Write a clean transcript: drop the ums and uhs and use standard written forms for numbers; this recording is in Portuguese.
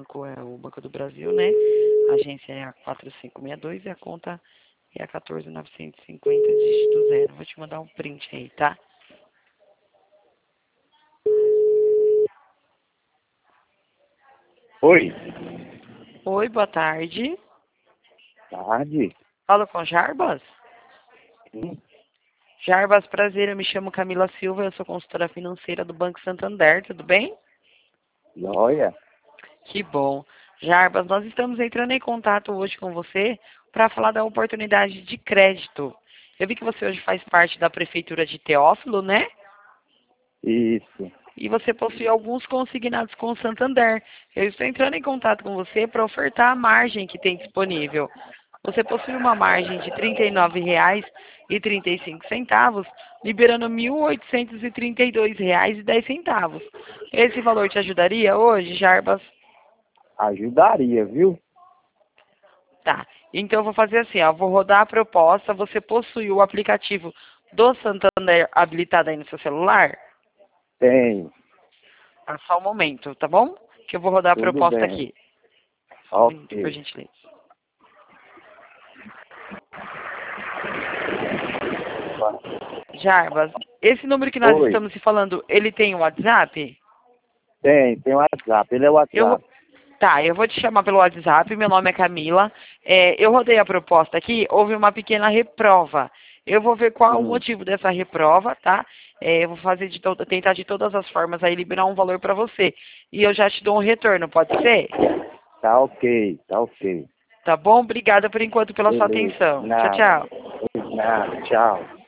banco é o Banco do Brasil, né? A agência é a 4562 e a conta é a 14.950, dígito 0. Vou te mandar um print aí, tá? Oi, Oi, boa tarde. tarde. Falo com Jarbas? Sim, Jarbas, prazer, eu me chamo Camila Silva, eu sou consultora financeira do Banco Santander, tudo bem? joia. Que bom. Jarbas, nós estamos entrando em contato hoje com você para falar da oportunidade de crédito. Eu vi que você hoje faz parte da Prefeitura de Teófilo, né? Isso. E você possui alguns consignados com o Santander. Eu estou entrando em contato com você para ofertar a margem que tem disponível. Você possui uma margem de R$ 39,35, liberando R$ 1.832,10. Esse valor te ajudaria hoje, Jarbas? Ajudaria, viu? Tá. Então eu vou fazer assim, ó, vou rodar a proposta. Você possui o aplicativo do Santander habilitado aí no seu celular? Tem. Ah, só um momento, tá bom? Que eu vou rodar a Tudo proposta bem. aqui. Só um minuto, por Ok. gentileza. Jarbas, esse número que nós Oi. estamos se falando, ele tem um WhatsApp? Tem WhatsApp. Ele é Eu vou... WhatsApp. Tá, eu vou te chamar pelo WhatsApp, meu nome é Camila. Eu rodei a proposta aqui, houve uma pequena reprova. Eu vou ver qual é o Hum, motivo dessa reprova, tá? Eu vou fazer tentar de todas as formas aí liberar um valor para você. E eu já te dou um retorno, pode ser? tá ok, tá ok. Tá bom? Obrigada por enquanto pela sua Beleza. atenção. Tchau, Nada. tchau. Nada. Tchau.